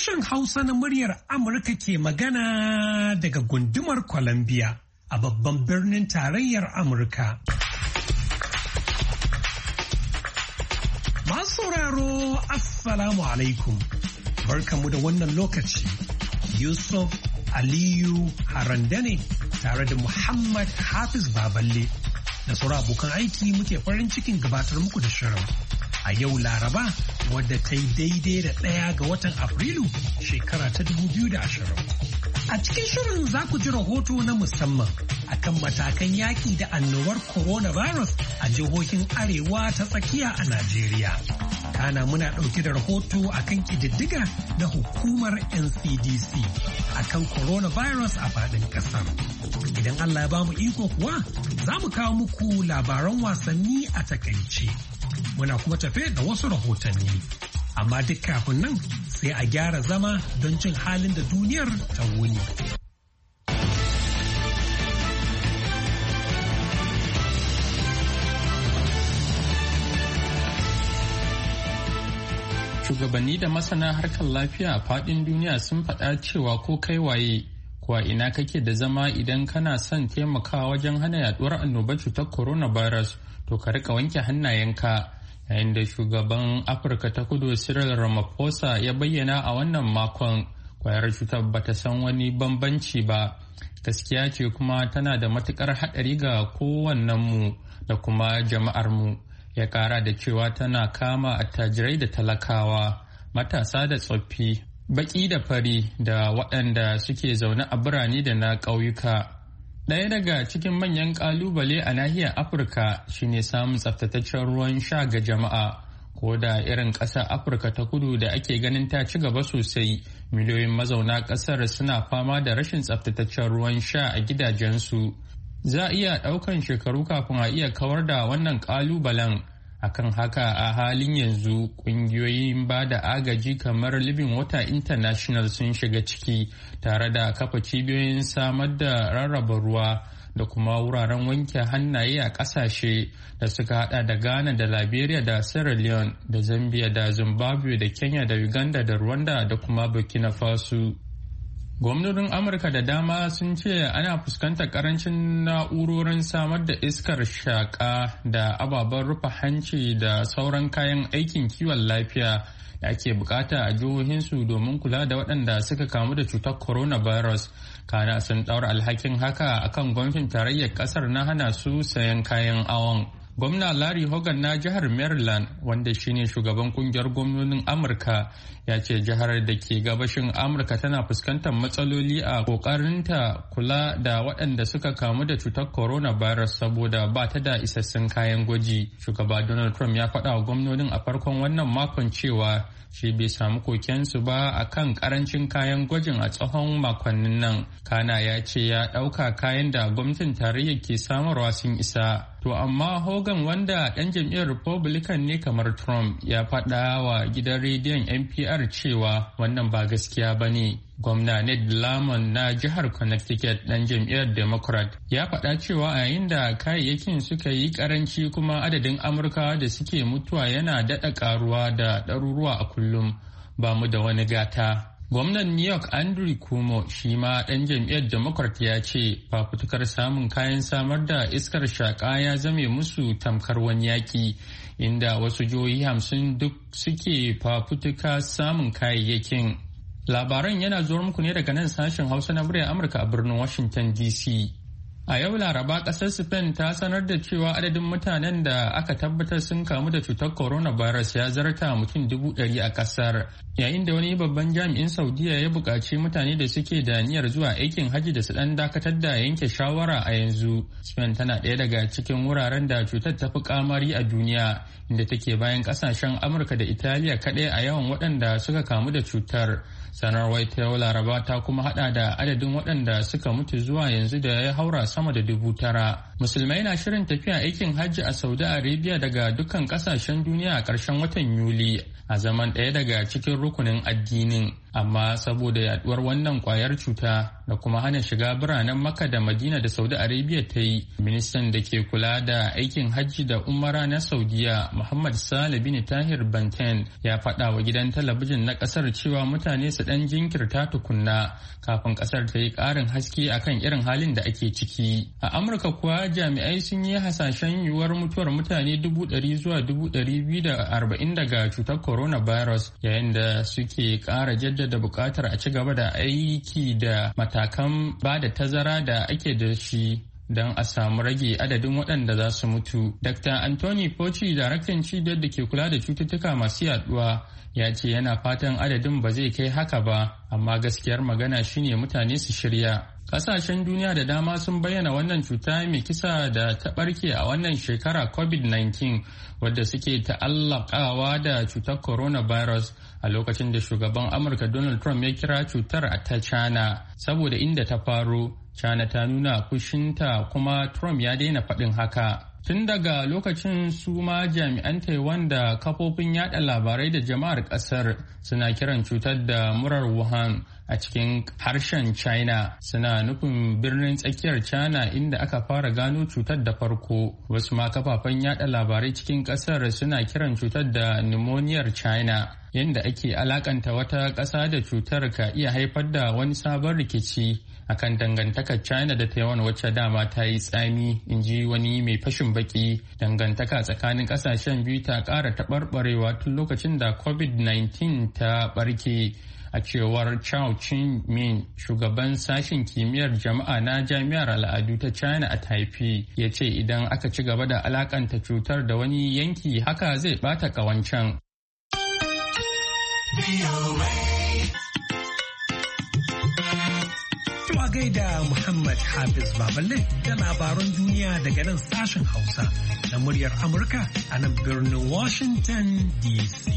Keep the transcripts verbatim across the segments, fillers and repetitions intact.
Sashen Hausa na muryar Amurka ke magana daga gundumar Columbia a babban birnin tarayyar Amurka. Masu sauraro, Assalamu alaikum. Barkamu da wannan lokaci. Yusuf Aliyu Harandane tare da Muhammad Hafiz Baballe da sauran abokan aiki muke farin cikin gabatar muku da shirin. A yau Laraba wadda ta yi daidai da ɗaya ga watan Afrilu shekara ta dubu biyu da ashirin. A cikin shirin za ku ji rahoto na musamman akan matakan yaƙi da annobar coronavirus a jihohin Arewa ta tsakiya a Najeriya. Kana muna ɗauke da rahoto akan ƙididdiga na hukumar N C D C akan coronavirus a faɗin ƙasar. Idan Allah ya bamu iko kuwa za mu kawo muku labaran wasanni a takaice. Muna kuma tafe da wasu rahotanni. Amma duk kafin nan sai a gyara zama don jin halin da duniyar ta wuni. Shugabanni da masana harkar lafiya a faɗin duniya sun faɗa cewa ko kai waye, kuwa ina kake da zama idan kana son taimakawa wajen hana yaduwar annobar cutar coronavirus, to ka rika wanke hannayenka. Yayin da shugaban Afirka ta Kudu Cyril Ramaphosa ya bayyana a wannan makon, kwayar cutar bata san wani bambanci ba. Gaskiya ce kuma tana da matukar haɗari ga kowannenmu da kuma jama'armu. Ya kara da cewa tana kama attajirai da talakawa, matasa da tsoffi, baki da fari da waɗanda suke zaune a birane da na ƙauyuka. Ɗaya daga cikin manyan ƙalubale a nahiyar Afirka shine samun tsaftataccen ruwan sha ga jama'a. Ko da irin ƙasar Afirka ta Kudu da ake ganin ta ci gaba sosai, miliyoyin mazauna ƙasar suna fama da rashin tsaftataccen ruwan sha a gidajensu. Za a iya ɗaukan shekaru kafin a iya kawar da wannan ƙalubalen. Akan haka a halin yanzu ƙungiyoyin ba da agaji kamar Living Water International sun shiga ciki tare da kafa cibiyoyin samar da rarraba ruwa da kuma wuraren wanke hannaye a ƙasashe da suka hada da Ghana da Liberia da Sierra Leone da Zambia da Zimbabwe da Kenya da Uganda da Rwanda da kuma Burkina Faso. Gwamnonin Amurka da dama sun ce ana fuskantar karancin na'urorin samar da iskar shaƙa da ababen rufe hanci da sauran kayan aikin kiwon lafiya da ake bukata a jihohinsu domin kula da waɗanda suka kamu da cutar coronavirus. Kana sun ɗaura alhakin haka akan gwamnatin tarayyar ƙasar na hana su sayan kayan awon. Gwamna Larry Hogan na jihar Maryland, wanda shine shugaban kungiyar gwamnonin Amurka, ya ce jihar da ke gabashin Amurka tana fuskantar matsaloli a kokarinta kula da waɗanda suka kamu da cutar coronavirus saboda ba ta da isassun kayan gwaji. Shugaba Donald Trump ya faɗa wa gwamnonin a farkon wannan makon cewa shi bai samu kokensu ba a kan karancin kayan gwajin a tsawon makonnin nan. Kana ya ce ya ɗauka kayan da gwamnatin tarayya ke samarwa sun isa. To amma Hogan, wanda ɗan jam'iyyar Republican ne kamar Trump, ya faɗa wa gidan rediyon N P R cewa wannan ba gaskiya ba ne. Gwamna Ned Lamont na jihar Connecticut ɗan jam'iyyar Democrat ya faɗa cewa a yayin da kayayyakin suka yi karanci kuma adadin Amurkawa da suke mutuwa yana daɗa ƙaruwa da ɗaruruwa a kullum, ba mu da wani gata. Gwamnan New York Andrew Cuomo shi ma ɗan jam'iyyar Democrat ya ce fafutukar samun kayan samar da iskar shaƙa ya zame musu tamkar wani yaƙi, inda wasu jihohi hamsin duk suke fafutuka samun kayayyakin. Labaran yana zuwa muku ne daga nan sashen Hausa na muryar Amurka a birnin Washington D C. A yau Laraba, ƙasar Spain ta sanar da cewa adadin mutanen da aka tabbatar sun kamu da cutar coronavirus ya zarta mutum dubu ɗari a ƙasar, yayin da wani babban jami'in Saudiya ya buƙaci mutane da suke da niyyar zuwa aikin hajji da su ɗan dakatar da yanke shawara a yanzu. Spain tana ɗaya daga cikin wuraren da cutar ta fi kamari a duniya, inda take bayan ƙasashen Amurka da Italiya kaɗai a yawan waɗanda suka kamu da cutar. Sanarwar ta yau Laraba ta kuma hada da adadin waɗanda suka mutu zuwa yanzu da ya haura sama da dubu tara. Musulmai na shirin tafiya aikin hajji a Saudi Arabia daga dukkan ƙasashen duniya a ƙarshen watan Yuli a zaman ɗaya daga cikin rukunin addinin. amma saboda yaduwar wannan kwayar cuta da kuma hana shiga biranen Makka da Madina da Saudi Arabia ta yi, ministan da ke kula da aikin hajji da umara na Saudiya Muhammad Salih bin Tahir Banten ya faɗa wa gidan talabijin na ƙasar cewa mutane su ɗan jinkirta tukunna kafin ƙasar ta yi ƙarin haske akan irin halin da ake ciki. A Amurka kuwa jami'ai sun yi hasashen yiwuwar mutuwar mutane dubu ɗari zuwa dubu ɗari biyu da arba'in daga cutar coronavirus, yayin da suke ƙara jaddada buƙatar a ci gaba da aiki da matakan ba da tazara da ake da shi don a samu rage adadin waɗanda za su mutu. Dokta Anthony Fauci, daraktan cibiyar da ke kula da cututtuka masu yaduwa, ya ce yana fatan adadin ba zai kai haka ba, amma gaskiyar magana shine mutane su shirya. Kasashen duniya da dama sun bayyana wannan cuta mai kisa da ta barke a wannan shekara covid nineteen wadda suke ta'allakawa da cutar coronavirus a lokacin da shugaban Amurka Donald Trump ya kira cutar ta China saboda inda ta faro. China ta nuna fushinta kuma Trump ya daina faɗin haka. Tun daga lokacin su ma jami'an Taiwan da kafofin yada labarai da jama'ar kasar suna kiran cutar da murar Wuhan a cikin harshen China, suna nufin birnin tsakiyar China inda aka fara gano cutar da farko. Wasu ma kafafen yada labarai cikin kasar suna kiran cutar da pneumoniar China. Yadda ake alakanta wata ƙasa da cutar ka iya haifar da wani sabon rikici akan dangantakar China da Taiwan wacce dama ta yi tsami, in ji wani mai fashin baki. Dangantaka tsakanin kasashen biyu ta ƙara taɓarɓarewa tun lokacin da covid nineteen ta ɓarke. A cewar Chao Chin-min, shugaban sashen kimiyyar jama'a na jami'ar al'adu ta China a Taipei, ya ce idan aka ci gaba da alakanta cutar da wani yanki haka zai ɓata ƙawancen. A gaida Muhammad Hafiz Baballe da labaran duniya daga nan sashen Hausa na muryar Amurka a nan birnin Washington D C.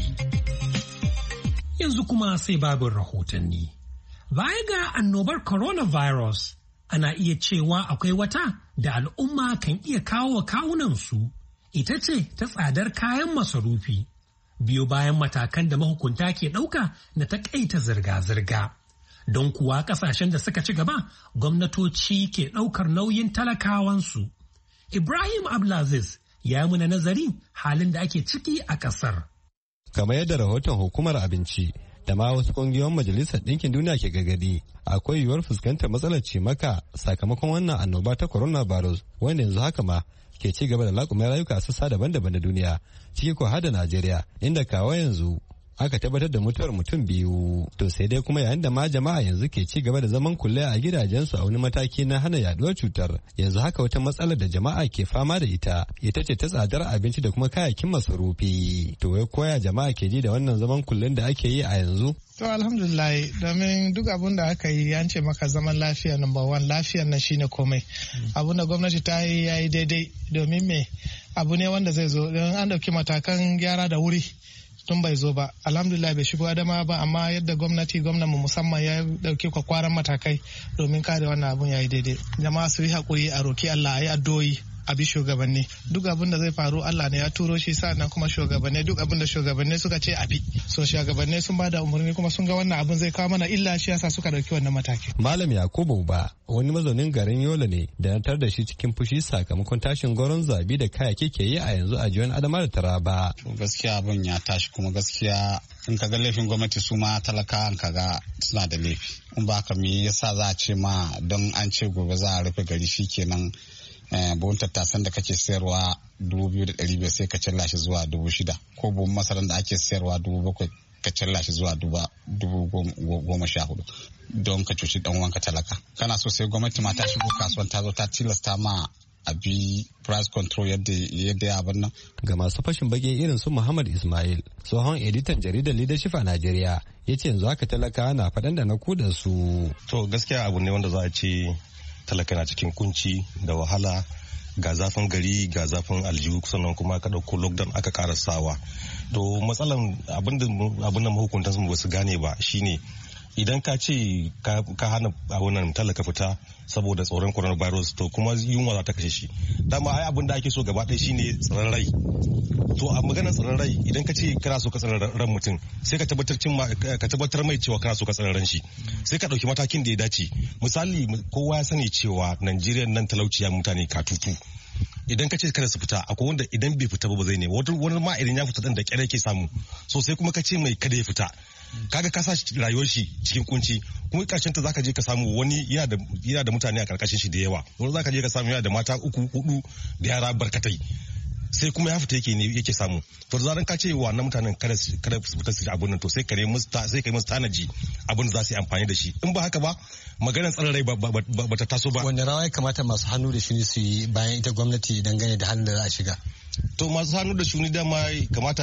Yanzu kuma sai babin rahotanni. Baya ga annobar coronavirus, ana iya cewa akwai wata da al'umma kan iya kawo kawunansu, ita ce ta tsadar kayan masarufi, biyo bayan matakan da mahukunta ke ɗauka na taƙaita zirga-zirga. Don kuwa kasashen da suka ci gaba, gwamnatoci ke ɗaukar nauyin talakawansu. Ibrahim Abdulaziz ya muna nazari halin da ake ciki a ƙasar. Kamar yadda rahoton hukumar abinci da ma wasu ƙungiyoyin majalisar ɗinkin duniya ke gargadi, akwai yiwuwar fuskantar matsalar cimaka sakamakon wannan annoba ta coronavirus, wanda yanzu haka ma ke ci gaba da laƙumin rayuka a sassa daban-daban da duniya, ciki ko har da Najeriya, inda kawo yanzu aka tabbatar da mutuwar mutum biyu. To sai dai kuma yayin da ma jama'a yanzu ke ci gaba da zaman kulle a gidajensu a wani mataki na hana yaduwar cutar, yanzu haka wata matsalar da jama'a ke fama da ita ita ce ta tsadar abinci da kuma kayayyakin masarufi. To wai koya jama'a ke ji da wannan zaman kullen da ake yi a yanzu? To alhamdulillah, domin duk abun da aka yi an ce maka zaman lafiya number one, lafiyar nan shine komai. Abun da gwamnati ta yi ya yi daidai, domin me abu ne wanda zai zo don an dauki matakan gyara da wuri tun bai zo ba. Alhamdulillah bai shigo adama ba, amma yadda gwamnati gwamnati musamman ya dauki kwakwaran matakai domin kare wannan abun ya yi daidai. Jama'a su yi hakuri, a roki Allah, a yi addu'o'i, a bi shugabanni. Duk abin da zai faru Allah ne ya turo shi, sa'annan kuma shugabanni duk abin da shugabanni suka ce a bi. So shugabanni sun ba da umarni kuma sun ga wannan abin zai kawo mana illa, shi yasa suka dauki wannan mataki. Malam Yakubu ba wani mazaunin garin Yola ne da na tar da shi cikin fushi sakamakon tashin goron zabi da kayayyaki ke yi a yanzu a jiyon Adama da Taraba. Gaskiya abin ya tashi, kuma gaskiya in ka ga laifin gwamnati su ma talakawan ka ga suna da laifi. In ba ka me yasa za a ce ma don an ce gobe za a rufe gari shikenan buhun tattasan da kake sayarwa dubu biyu da ɗari biyar sai ka cilla shi zuwa dubu shida, ko buhun masaran da ake sayarwa dubu bakwai ka cilla shi zuwa dubu goma sha hudu don ka cuci dan uwanka talaka. Kana so sai gwamnati ma ta shigo kasuwan ta zo ta tilasta ma a bi price control yadda yadda ya abin nan. Ga masu fashin bage irin su Muhammad Ismail, tsohon editan jaridar Leadership a Najeriya, ya ce yanzu haka talaka na faɗan da na kuda su. To gaskiya abu ne wanda za a ce talaka na cikin kunci da wahala, ga zafin gari ga zafin aljihu, sannan kuma aka ɗauko lockdown aka ƙara sawa. To matsalan abin da mahukuntan su ba su gane ba shine idan ka ce ka hana a wannan talaka fita saboda tsoron coronavirus to kuma yunwa za ta kashe shi. Dama ai abin da ake so gaba ɗaya shine tsaron rai. To a maganar tsaron rai idan ka ce kana so ka tsaron ran mutum sai ka tabbatar ka tabbatar mai cewa kana so ka tsaron ran shi. Sai ka ɗauki matakin da ya dace. Misali kowa ya sani cewa Najeriya nan talauciya mutane katutu. Idan ka ce kada su fita akwai wanda idan bai fita ba zai ne wani ma idan ya fita dan da kyar yake samu so sai kuma ka ce mai kada ya fita kaga ka sa rayuwar shi cikin kunci kuma karshen ta zaka je ka samu wani yana da yana da mutane a karkashin shi da yawa wani zaka je ka samu yana da mata uku hudu da yara barkatai sai kuma ya fita yake ne yake samu to da zaran ka ce wa na mutanen kada kada su fita su abun nan to sai kare musu sai kai musu tanaji abun da za su yi amfani da shi in ba haka ba maganar tsaron rai ba ta taso ba. Wanda rawa ya kamata masu hannu da shuni su yi bayan ita gwamnati dangane da halin da za a shiga? To masu hannu da shuni dama kamata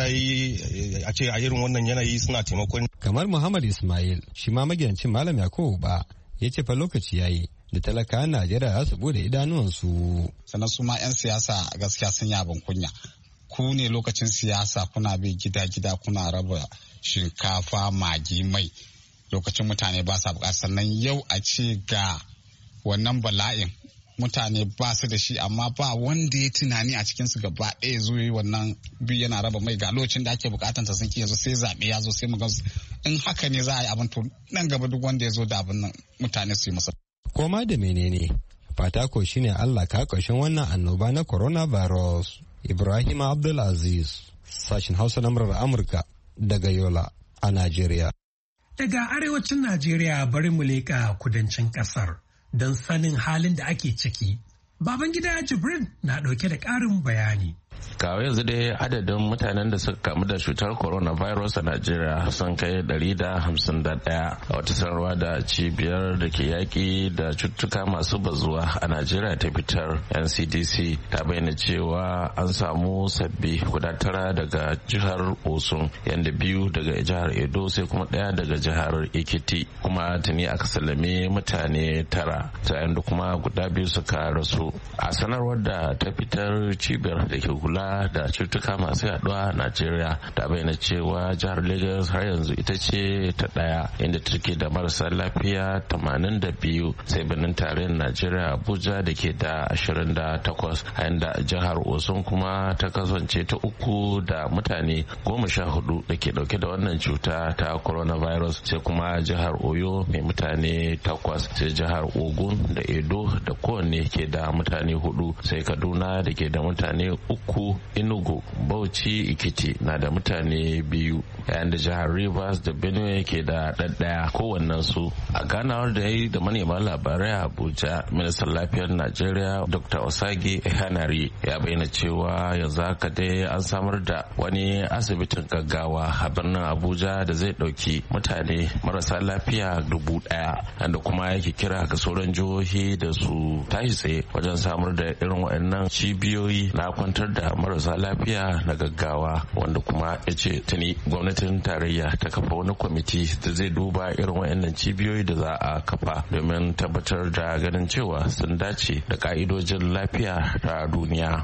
yi a ce a irin wannan yanayi suna taimakon. Kamar Muhammad Ismail shi ma magidancin Malam Yakubu ba ya ce fa lokaci yayi da talakawan Najeriya za su bude idanuwansu. Sannan su ma 'yan siyasa gaskiya sun yi abin kunya. Ku ne lokacin siyasa kuna bi gida-gida kuna raba shinkafa magi mai. Lokacin mutane ba sa buƙata sannan yau a ce ga wannan bala'in mutane ba su da shi amma ba wanda ya tunani a cikin su gaba ɗaya zo yi wannan biyu yana raba mai ga lokacin da ake bukatan ta sun yanzu sai zaɓe ya zo sai mu ga in haka ne za a yi abin to nan gaba duk wanda ya zo da abin nan mutane su yi masa. Koma da menene fata ko shine Allah ka ƙarshen wannan annoba na coronavirus. Ibrahim Abdulaziz sashin Hausa na murar Amurka daga Yola a Najeriya. Daga arewacin Najeriya bari mu leƙa kudancin ƙasar don sanin halin da ake ciki. Babangida Jibrin na ɗauke da ƙarin bayani. Kawo yanzu dai adadin mutanen da suka kamu da cutar coronavirus a Najeriya sun kai ɗari da hamsin da ɗaya a wata sanarwa da cibiyar da ke yaƙi da cututtuka masu bazuwa a Najeriya ta fitar. N C D C ta bayyana cewa an samu sabbi guda tara daga jihar Osun yanda biyu daga jihar Edo sai kuma ɗaya daga jihar Ekiti kuma tuni aka sallame mutane tara ta da kuma guda biyu suka rasu. A sanarwar da ta fitar cibiyar da ke kula da cutuka masu yaduwa a Najeriya ta bayyana cewa jihar Lagos har yanzu ita ce ta daya inda take da marasa lafiya tamanin da biyu sai birnin tarayyar Najeriya Abuja da ke da ashirin da takwas a inda jihar Osun kuma ta kasance ta uku da mutane goma sha hudu da ke dauke da wannan cuta ta coronavirus sai kuma jihar Oyo mai mutane takwas sai jihar Ogun da Edo da kowanne ke da mutane hudu sai Kaduna da ke da mutane uku Enugu, Bauchi, Ikiti na da mutane biyu yayin da jihar Rivers da Benue ke da ɗaɗɗaya kowannen su. A ganawar da ya yi da manema labarai a Abuja, ministan lafiyar Najeriya Doctor Osage Ehanari ya bayyana cewa yanzu haka dai an samar da wani asibitin gaggawa a birnin Abuja da zai ɗauki mutane marasa lafiya dubu ɗaya da kuma yake kira ga sauran jihohi da su tashi tsaye wajen samar da irin waɗannan cibiyoyi na kwantar da marasa lafiya na gaggawa wanda kuma ya ce tuni gwamnatin tarayya ta kafa wani kwamiti da zai duba irin waɗannan cibiyoyi da za a kafa domin tabbatar da ganin cewa sun dace da ka'idojin lafiya ta duniya.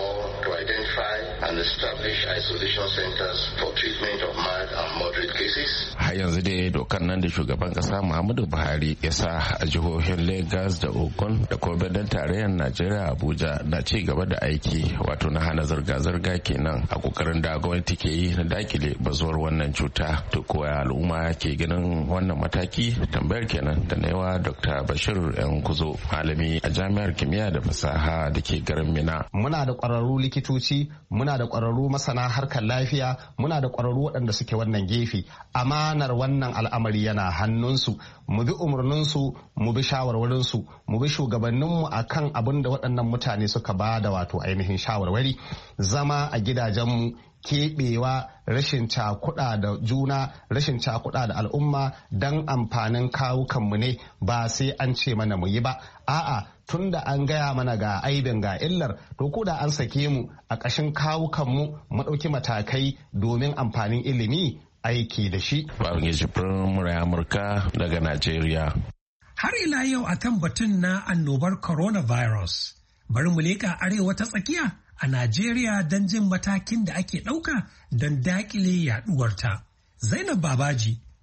And establish isolation centers for treatment of mild and moderate cases. Har yanzu dai dokar nan da shugaban kasa Muhammadu Buhari ya sa a jihohin Lagos da Ogun da kuma birnin tarayyar Najeriya Abuja na ci gaba da aiki wato na hana zirga-zirga kenan a kokarin da gwamnati ke yi na dakile bazuwar wannan cuta. To koya al'umma ke ganin wannan mataki tambayar kenan da na yawa Dr. Bashir Yan Kuzo malami a jami'ar kimiyya da fasaha da ke garin Mina. Muna da kwararru likitoci muna da ƙwararru masana harkar lafiya muna da ƙwararru waɗanda suke wannan gefe amanar wannan al'amari yana hannunsu mu bi umarninsu mu bi shawarwarinsu mu bi shugabanninmu akan abin da waɗannan mutane suka ba da wato ainihin shawarwari zama a gidajenmu keɓewa rashin cakuɗa da juna rashin cakuɗa da al'umma don amfanin kawukanmu ne ba sai an ce mana mu yi ba a'a tun da an gaya mana ga aibin ga illar to ko da an sake mu a ƙashin kawukanmu mu ɗauki matakai domin amfanin ilimi aiki da shi. Babangiji Firin Amurka daga Najeriya. Har ila yau akan batun na annobar coronavirus bari mu leƙa arewa ta tsakiya a Najeriya don jin matakin da ake ɗauka don daƙile yaɗuwarta. Zainab Babaji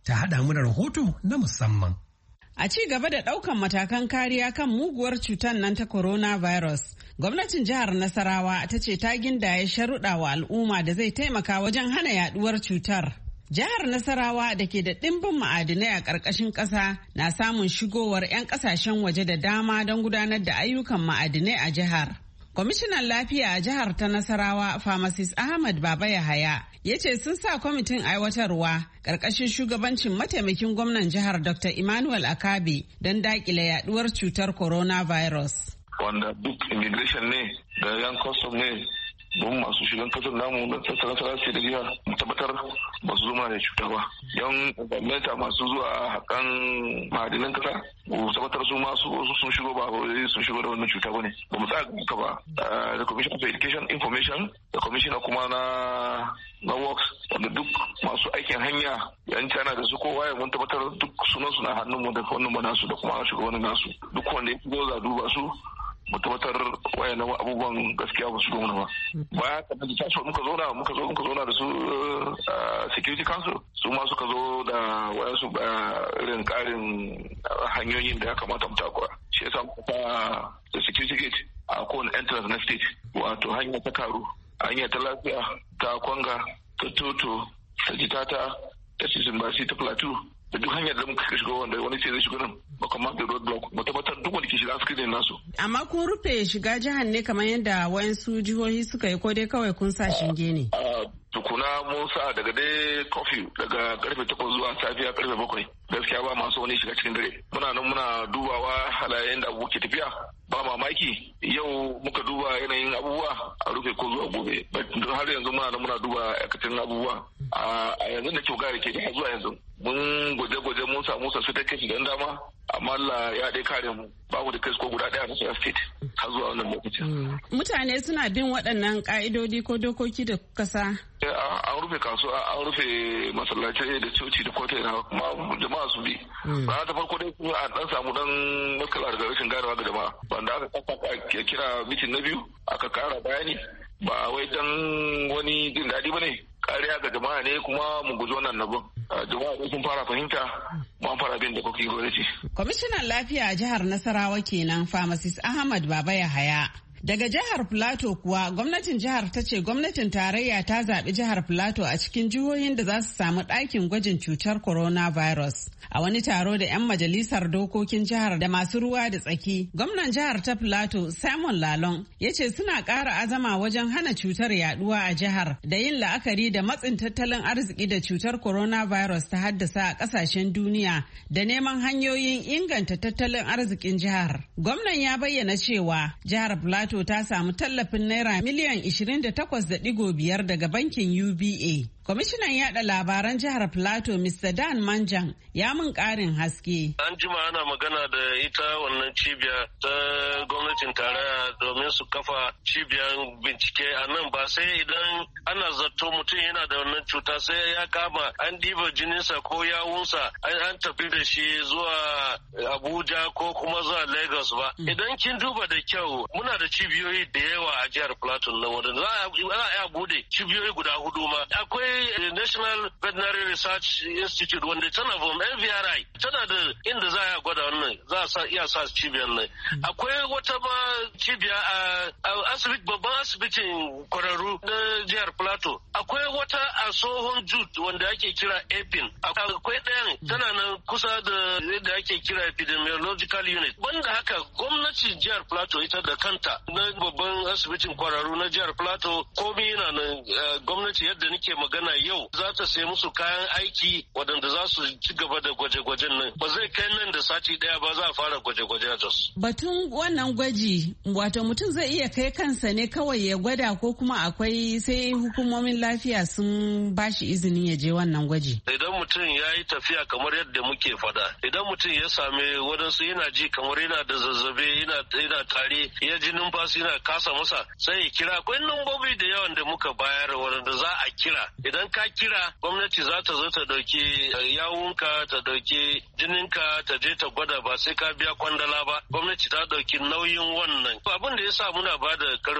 ta haɗa mana rahoto na musamman. A ci gaba da ɗaukan matakan kariya kan muguwar cutar nan ta coronavirus, gwamnatin jihar Nasarawa ta ce ta gindaye sharuɗa wa al'umma da zai taimaka wajen hana yaɗuwar cutar. Jihar Nasarawa da ke da ɗimbin ma'adinai a ƙarƙashin ƙasa na samun shigowar 'yan ƙasashen waje da dama don gudanar da ayyukan ma'adinai a jihar. Kwamishinan lafiya a jihar ta Nasarawa, Pharmacist Ahmad Baba Yahaya, ya ce sun sa kwamitin aiwatarwa ƙarƙashin shugabancin mataimakin gwamnan jihar Doctor Emmanuel Akabe don daƙile yaɗuwar cutar coronavirus. Wanda duk immigration ne da yan custom ne don masu shigan kasar namu da sassa sai da jiha tabbatar ba su zuma da cuta ba. Yan gwamnati masu zuwa hakan ma'adinan kasa ba tabbatar su masu sun shigo ba sun shigo da wannan cuta ba ne. Ba mu tsaya ka ba. Da Commission for Education Information da Commissioner kuma na na Works wanda duk masu aikin hanya yan cana da su kowa ya mun tabbatar duk sunan su na hannun mu da wannan mu nasu da kuma shugabannin nasu. Duk wanda ya shigo za duba su mu tabbatar wayannan abubuwan gaskiya ba su zo ba. Baya ka da tashi muka zo na muka zo muka zo na da su Security Council su ma suka zo da wayansu irin karin hanyoyin da ya kamata mu takura. Shi yasa muka da security gate a kowane entrance na state wato hanya ta Karu, hanya ta lafiya ta Kwanga, ta Toto, ta Jitata, ta Simbasi, ta Plateau da duk hanyar da muka shigo wanda wani ce zai shigo nan ba kamar da road block mu tabbatar duk wanda ke shiga screening nasu. Amma kun rufe shiga jihar ne kamar yadda wayansu jihohi suka yi ko dai kawai kun sa shinge ne? Tukuna mun sa daga dai coffee daga karfe takwas zuwa safiya karfe bakwai gaskiya ba masu wani shiga cikin dare. Muna nan muna dubawa halayen da abu ke tafiya ba mamaki yau muka duba yanayin abubuwa a rufe ko zuwa gobe don har yanzu muna nan muna duba aikacin abubuwa a yanzu da kyau gare ke da zuwa yanzu mun gwaje-gwaje mun samu sassu ta kai don dama amma Allah ya dai kare mu babu da kai ko guda daya na state har zuwa wannan lokacin. Mutane suna bin waɗannan ka'idodi ko dokoki da kuka sa? An rufe kasuwa, an rufe masallatai da coci da kota yana kuma jama'a su bi. Ba ta farko dai kuma an dan samu dan maskala daga rashin ganawa ga jama'a. Banda aka kasa kira mitin na biyu aka kara bayani ba wai dan wani jin daɗi ba ne. Kariya ga jama'a ne kuma mu guji wannan nabin. Jama'a sun fara fahimta mu an fara bin da kokin gwamnati. Kwamishinan lafiya a jihar Nasarawa kenan Pharmacist Ahmad Baba Yahaya. Daga jihar Plateau kuwa gwamnatin jihar ta ce gwamnatin tarayya ta zaɓi jihar Plateau a cikin jihohin da za su samu ɗakin gwajin cutar coronavirus. A wani taro da 'yan majalisar dokokin jihar da masu ruwa da tsaki, gwamnan jihar ta Plateau Simon Lalong ya ce suna ƙara azama wajen hana cutar yaduwa a jihar da yin la'akari da matsin tattalin arziki da cutar coronavirus ta haddasa a ƙasashen duniya da neman hanyoyin inganta tattalin arzikin jihar. Gwamnan ya bayyana cewa jihar Plateau ta samu tallafin naira miliyan ishirin da takwas da digo biyar daga bankin U B A. Kwamishinan yada labaran jihar Plateau Mister Dan Manjan ya mun karin haske. An jima ana magana da ita wannan cibiya ta gwamnatin tarayya domin su kafa cibiyar bincike a nan ba sai idan ana zato mutum yana da wannan cuta sai ya kama an diba jininsa ko yawunsa an tafi da shi zuwa Abuja ko kuma zuwa Lagos ba. Idan kin duba da kyau muna da cibiyoyi da yawa a jihar Plateau nan wanda za a iya bude cibiyoyi guda hudu ma. Akwai National Veterinary Research Institute wanda tana vom N V R I tana da inda za a gwada wannan za a iya sa cibiyar nan. Akwai wata ma cibiya a asibiti babban asibitin kwararru na jihar Plateau. Akwai wata a Sohon Jude wanda ake kira EPIN. Akwai ɗayan tana nan kusa da yadda ake kira Epidemiological Unit. Banda haka gwamnati jihar Plateau ita da kanta na babban asibitin kwararru na jihar Plateau komai yana nan gwamnati yadda nake magana yau za ta sai musu kayan aiki waɗanda za su ci gaba da gwaje-gwajen nan ba zai kai nan da sati ɗaya ba za a fara gwaje-gwaje a Jos. Batun wannan gwaji wato mutum zai iya kai kansa ne kawai ya gwada ko kuma akwai sai hukumomin lafiya sun bashi izinin ya je wannan gwaji. Idan mutum ya yi tafiya kamar yadda muke fada idan mutum ya same waɗansu yana ji kamar yana da zazzabe yana tare ya ji numfashi yana kasa masa sai ya kira akwai lambobi da yawan da muka bayar waɗanda za a kira idan ka kira gwamnati za ta zo ta dauki yawunka ta dauki jininka ta je ta gwada ba sai ka biya kwandala ba gwamnati ta dauki nauyin wannan abin da yasa muna ba da karfi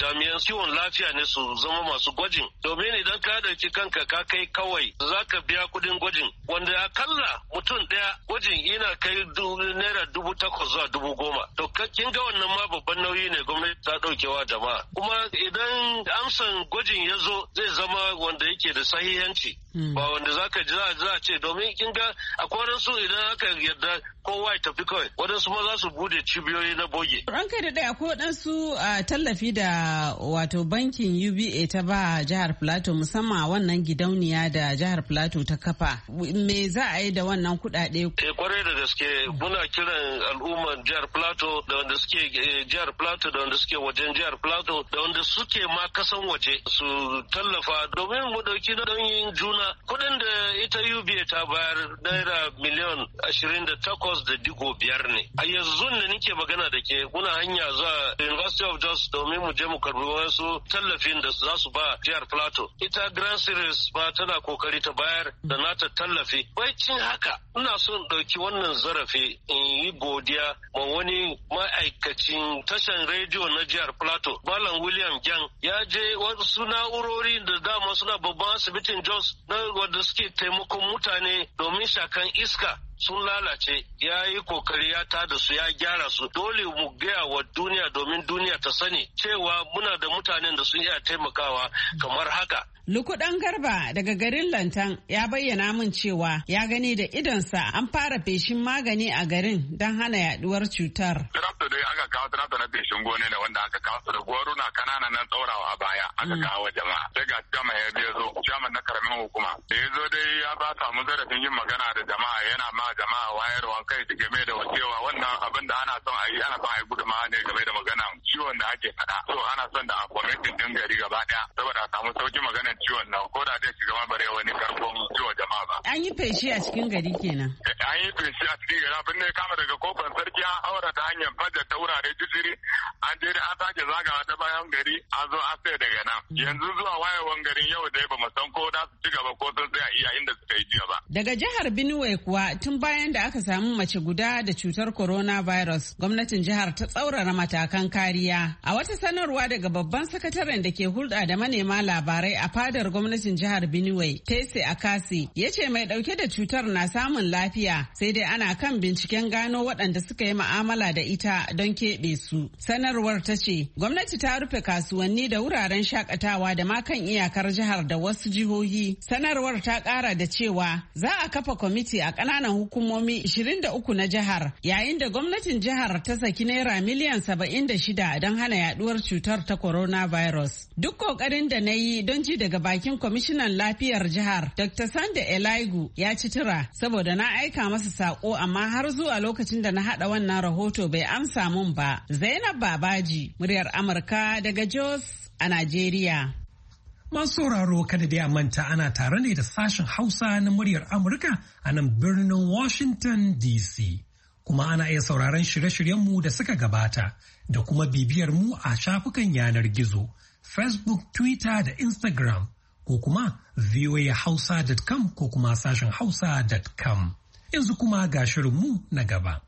jami'an kiwon lafiya ne su zama masu gwajin domin idan ka dauki kanka ka kai kawai za ka biya kuɗin gwajin wanda akalla mutum ɗaya gwajin yana kai naira dubu takwas zuwa dubu goma to kin ga wannan ma babban nauyi ne gwamnati ta ɗaukewa jama'a kuma idan amsan gwajin ya zo zai zama wanda yake da sahihanci ba wanda za ka ji za a ce domin kin ga akwai su idan aka yarda kowa ya tafi kawai waɗansu ma za su bude cibiyoyi na boge. Ranka da ɗaya akwai waɗansu tallafi da wato bankin U B A ta ba jihar Plateau musamman wannan gidauniya da jihar Plateau ta kafa. Me za a yi da wannan kuɗaɗe? Eh kwarai da gaske muna kiran al'ummar jihar Plateau da wanda suke jihar Plateau da wanda suke wajen jihar Plateau da wanda suke ma kasan waje su tallafa domin mu ɗauki don yin juna kuɗin da ita U B A ta bayar naira miliyan ashirin da takwas da digo biyar ne. A yanzu da nake magana da ke muna hanya zuwa University of Jos domin mu je mu karbi wasu tallafin da za su ba jihar Plateau. Ita Grand Series ba tana kokari ta bayar da nata tallafi. Baicin haka ina son ɗauki wannan zarafi in yi godiya ma wani ma'aikacin tashan rediyo na jihar Plateau. Malam William Gyang ya je wasu na'urori da dama suna babban asibitin Jos na wanda suke taimakon mutane domin shakan iska sun lalace ya yi kokari ya tada su ya gyara su dole mu gaya wa duniya domin duniya ta sani cewa muna da mutanen da sun iya taimakawa kamar haka. Lukudan Garba daga garin Lantan ya bayyana min cewa ya gani da idonsa an fara feshin magani a garin don hana yaduwar cutar. Tractor dai aka kawo tractor na feshin gone ne wanda aka kawo su da gwaruna kanana nan tsaurawa a baya aka kawo jama'a. Sai ga jama ya biya zo chairman na karamin hukuma. Da ya zo dai ya ba samu zarafin yin magana da jama'a yana ma jama'a wayarwan kai da game da cewa wannan abin da ana son a yi ana son a yi gudunmawa ne game da magana ciwon da ake faɗa. So ana son da a kwamitin din gari gaba ɗaya saboda a samu sauki maganar ciwon nan ko da dai shiga bare wani karfin ciwon jama'a ba. An yi feshi a cikin gari kenan. An yi feshi a cikin gari abin da ya kama daga kofar sarki an aura ta hanyar fajar ta wurare jisiri an je an sake zagawa ta bayan gari an zo an sai daga nan. Yanzu zuwa wayewan garin yau dai ba mu san ko da su ci gaba ko sun tsaya iya inda suka yi jiya ba. Daga jihar Benue kuwa tun bayan da aka samu mace guda da cutar coronavirus gwamnatin jihar ta tsaurara matakan kariya. A wata sanarwa daga babban sakataren da ke hulɗa da manema labarai a fadar gwamnatin jihar Benue, Tese Akasi, ya ce mai ɗauke da cutar na samun lafiya sai dai ana kan binciken gano waɗanda suka yi ma'amala da ita don keɓe su. Sanarwar ta ce gwamnati ta rufe kasuwanni da wuraren shakatawa da ma kan iyakar jihar da wasu jihohi. Sanarwar ta ƙara da cewa za a kafa kwamiti a ƙananan hukumomi ishirin da uku na jihar yayin da gwamnatin jihar ta saki naira miliyan saba'in da shida don hana yaduwar cutar ta coronavirus. Duk kokarin da na yi don ji daga bakin kwamishinan lafiyar jihar Doctor Sande Elaigu ya ci tura saboda na aika masa sako amma har zuwa lokacin da na hada wannan rahoto bai amsa mun ba. Zainab Babaji, muryar Amurka daga Jos a Najeriya. Masu sauraro kada dai a manta ana tare ne da sashen Hausa na muryar Amurka a nan birnin Washington D C. Kuma ana iya sauraron shirye-shiryenmu da suka gabata da kuma bibiyar mu a shafukan yanar gizo, Facebook, Twitter da Instagram ko kuma voa hausa dot com ko kuma sashen hausa dot com. Yanzu kuma ga shirinmu na gaba.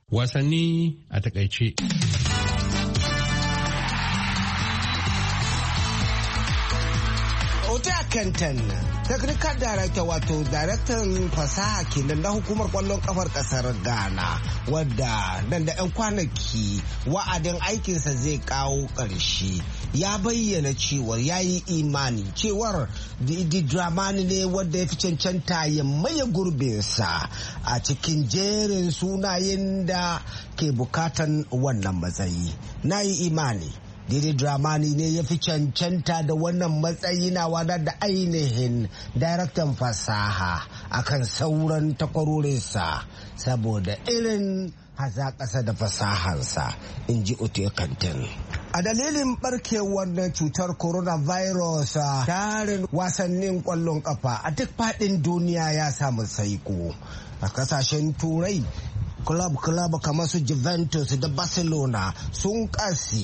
Wasanni a takaice. Oja Kenton, Technical Director wato Daraktan fasaha kenan na hukumar kwallon kafar kasar Ghana, wadda nan da 'yan kwanaki wa'adin aikinsa zai kawo ƙarshe. Ya bayyana cewa ya yi imani cewar Didi Dramani ne wadda ya fi cancanta ya maye gurbinsa a cikin jerin sunayen da ke bukatan wannan matsayi. Na yi imani Didi Dramani ne ya fi cancanta da wannan matsayi na wadar da ainihin daraktan fasaha akan sauran takwarorinsa saboda irin hazaƙasa da fasahansa, in ji Ote Kantin. A dalilin barkewar na cutar coronavirus, tarin wasannin ƙwallon ƙafa a duk faɗin duniya ya samu saiko. A ƙasashen Turai, club club kamar su Juventus da Barcelona sun kasi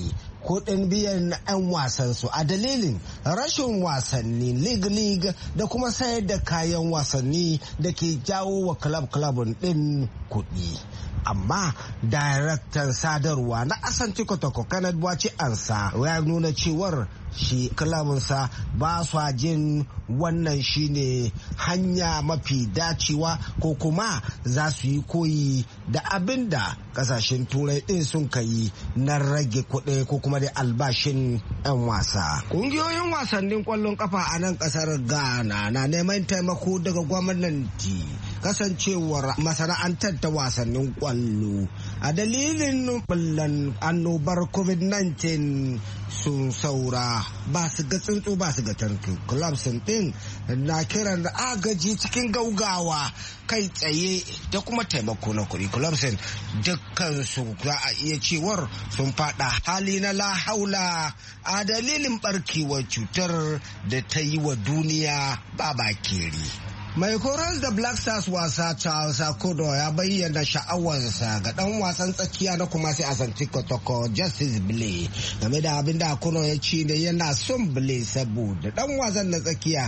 kuɗin biyan 'yan wasansu a dalilin rashin wasanni league-league da kuma sayar da kayan wasanni da ke jawo wa club-club ɗin kuɗi. Amma daraktan sadarwa na Asante Kotoko Kenneth Bwachi Ansa ya nuna cewar shi kalabinsa ba su jin wannan shine hanya mafi dacewa ko kuma za su yi koyi da abin da kasashen turai din sun kai na rage kuɗi ko kuma da albashin 'yan wasa. Ƙungiyoyin wasannin ƙwallon kafa a nan ƙasar Ghana na neman taimako daga gwamnati kasancewar masana'antar ta wasannin ƙwallo a dalilin bullan annobar covid nineteen sun saura ba su ga tsuntsu ba su ga tarki. Clubs din na kiran da agaji cikin gaugawa kai tsaye da kuma taimako na kuɗi. Clubs dukkan su za a iya cewar sun fada hali na la haula a dalilin barkewar cutar da ta yi wa duniya babakere. Mai koras da Black Stars wasa Charles Akodo ya bayyana sha'awarsa ga dan wasan tsakiya na Kumasi Asante Kotoko Justice Blay game da abin da Akodo ya ce da yana son Blay saboda dan wasan na tsakiya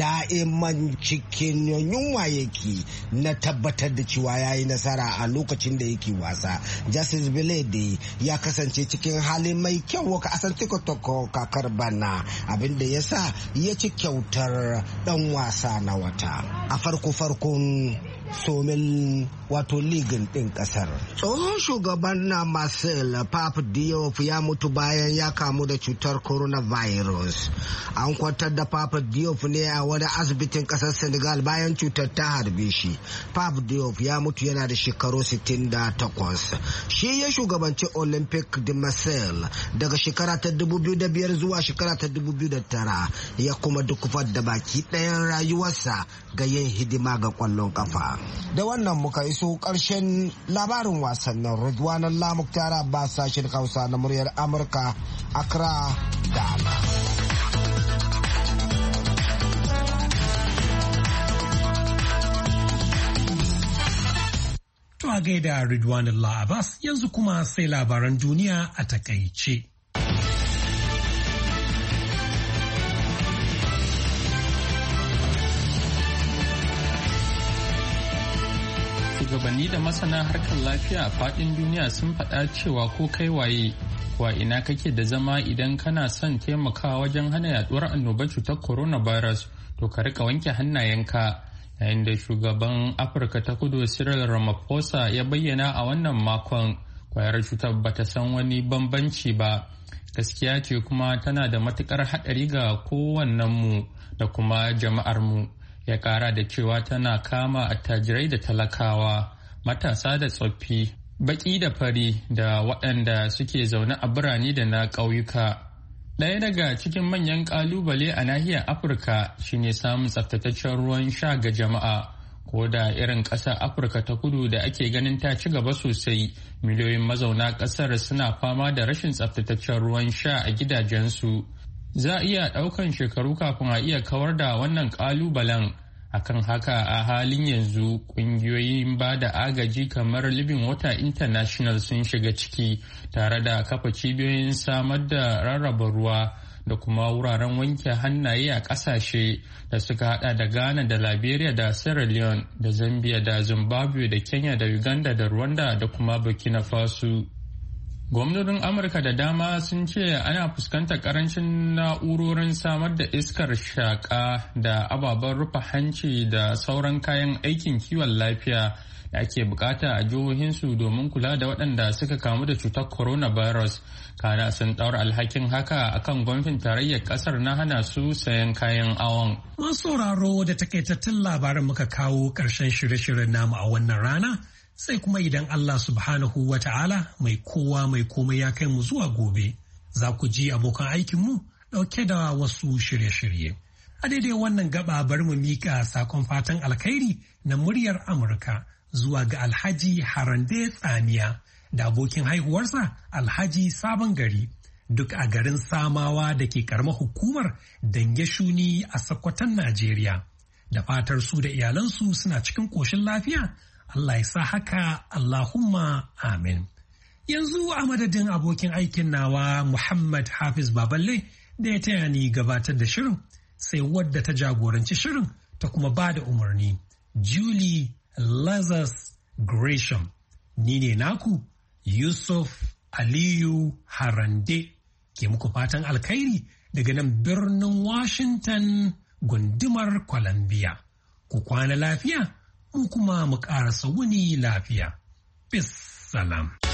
da'iman cikin yunwa yake na tabbatar da cewa ya yi nasara a lokacin da yake wasa. Justice Blay da ya kasance cikin hali mai kyau wa Asante Kotoko kakar bana abin da ya sa ya ci kyautar dan wasa na wata. A farko-farkon somin wato ligin ɗin ƙasar. Tsohon shugaban na Marcel Pape Diop ya mutu bayan ya kamu da cutar coronavirus. An kwantar da Pape Diop ne a wani asibitin ƙasar Senegal bayan cutar ta harbe shi. Pape Diop ya mutu yana da shekaru sittin da takwas. Shi ya shugabanci Olympique de Marseille daga shekara ta dubu biyu da biyar zuwa shekara ta dubu biyu da tara, ya kuma dukufar da baki ɗayan rayuwarsa ga yin hidima ga ƙwallon ƙafa. Da wannan muka iso ƙarshen labarin wasannin. Ridwan Allah Muktar Abbas, sashen Hausa na muryar Amurka, Accra, Ghana. To a gaida Ridwan Allah Abbas, yanzu kuma sai labaran duniya a takaice. Shugabanni da masana harkar lafiya a faɗin duniya sun faɗa cewa ko kai waye wa ina kake da zama idan kana son taimakawa wajen hana yaduwar annobar cutar coronavirus to ka rika wanke hannayenka, yayin da shugaban Afirka ta Kudu Cyril Ramaphosa ya bayyana a wannan makon kwayar cutar bata san wani bambanci ba. Gaskiya ce kuma tana da matukar haɗari ga kowannenmu da kuma jama'armu. Ya kara da cewa tana kama attajirai da talakawa, matasa da tsoffi, baki da fari da waɗanda suke zaune a birane da na ƙauyuka. Ɗaya daga cikin manyan ƙalubale a nahiyar Afirka shine samun tsaftataccen ruwan sha ga jama'a. Ko da irin ƙasar Afirka ta Kudu da ake ganin ta ci gaba sosai, miliyoyin mazauna ƙasar suna fama da rashin tsaftataccen ruwan sha a gidajensu. Za a iya ɗaukan shekaru kafin a iya kawar da wannan ƙalubalen. Akan haka a halin yanzu ƙungiyoyin ba da agaji kamar Living Water International sun shiga ciki tare da kafa cibiyoyin samar da rarraba ruwa da kuma wuraren wanke hannaye a ƙasashe da suka hada da Ghana da Liberia da Sierra Leone da Zambia da Zimbabwe da Kenya da Uganda da Rwanda da kuma Burkina Faso. Gwamnonin Amurka da dama sun ce ana fuskantar karancin na'urorin samar da iskar shaƙa da ababen rufe hanci da sauran kayan aikin kiwon lafiya da ake bukata a jihohinsu domin kula da waɗanda suka kamu da cutar coronavirus. Kana sun ɗaura alhakin haka akan gwamnatin tarayyar ƙasar na hana su sayan kayan awon. Masu sauraro da takaitattun labaran muka kawo ƙarshen shirye-shiryen namu a wannan rana. Sai kuma idan Allah subhanahu wa ta'ala mai kowa mai komai ya kai mu zuwa gobe, za ku ji abokan aikinmu ɗauke da wasu shirye-shirye. A daidai wannan gaba bari mu mika sakon fatan alkhairi na muryar Amurka zuwa ga Alhaji Harande Tsamiya da abokin haihuwarsa Alhaji Sabon Gari, duk a garin Samawa da ke karamar hukumar Dange Shuni a Sokoton Najeriya. Da fatar su da iyalansu suna cikin ƙoshin lafiya. Allah ya sa haka, Allahumma amin. Yanzu a madadin abokin aikin nawa Muhammad Hafiz Baballe da ya taya ni gabatar da shirin sai wadda ta jagoranci shirin ta kuma ba da umarni Julie Lazarus Gresham. Ni ne naku Yusuf Aliyu Harande ke muku fatan alkhairi daga nan birnin Washington gundumar Columbia. Ku kwana lafiya, mu kuma mu ƙarasa wuni lafiya. Bis salam.